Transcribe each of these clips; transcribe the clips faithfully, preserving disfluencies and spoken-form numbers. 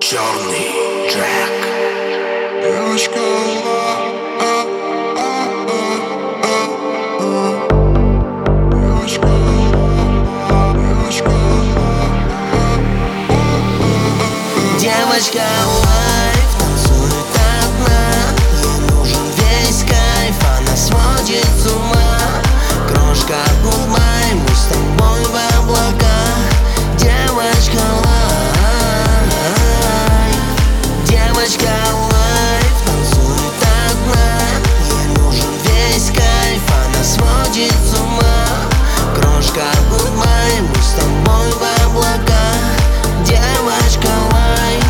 Черный трек. Девочка, Девочка лайф танцует одна, ей нужен весь кайф, она сводит с ума. Крошка гудбай, мы с тобой в облаках. Девочка лайф, девочка лайф танцует одна, ей нужен весь кайф, она сводит с ума. Крошка гудбай, мы с тобой в облаках. Девочка лайф.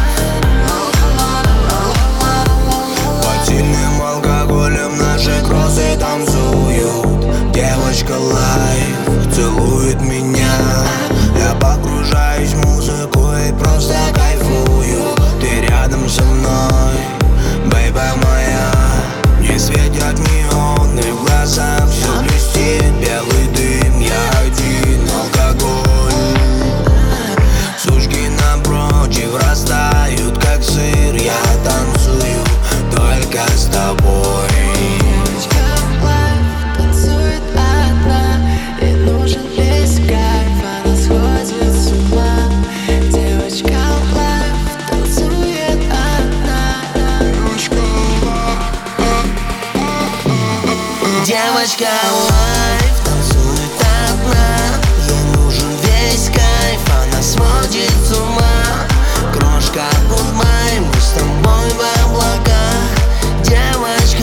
Под сильным алкоголем наши кроссы танцуют. Девочка лайф целует меня. Я погружаюсь в музыку и просто кайфую. Ты рядом со мной, бэйба моя. Мне светят неоны в глазах, все блестит, белый дым, я один, алкоголь. Сушки напротив растают, как сыр. Я танцую только с тобой. Девочка лайф танцует одна, ей нужен весь кайф, она сходит с ума. Девочка лайф танцует одна. Девочка лайф танцует одна, ей нужен весь кайф, она сводит с ума. Крошка гудбай, мы с тобой в облаках. Девочка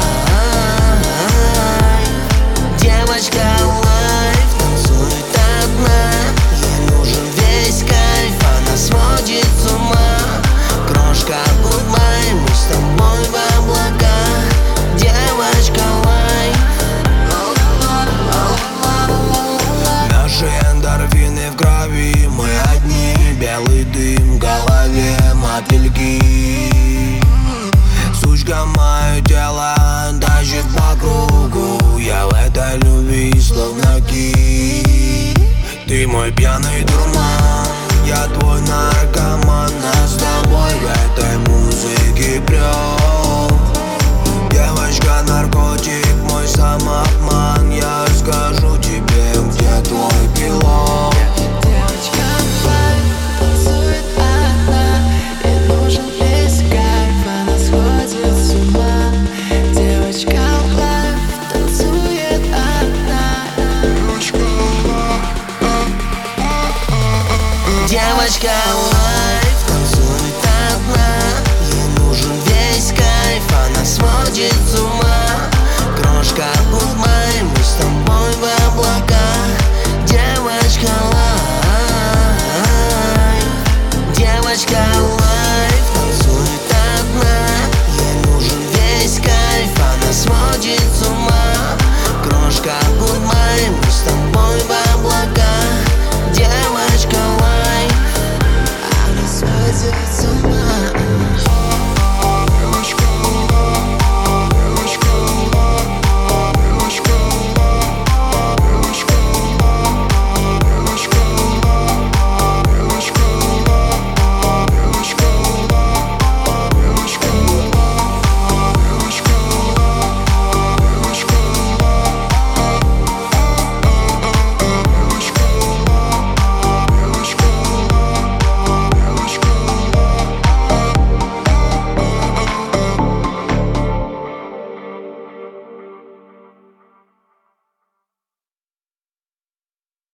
лайф, девочка лайф танцует одна, ей нужен весь кайф, она сводит с ума. Крошка гудбай, мы с тобой в облаках. Девочка лайф. Наши эндорфины в крови, мы одни. Белый дым в голове, мотыльки. Сучка мое тело тащит по кругу. Я в этой любви словно кит. Ты мой пьяный дурман, я твой наркоман.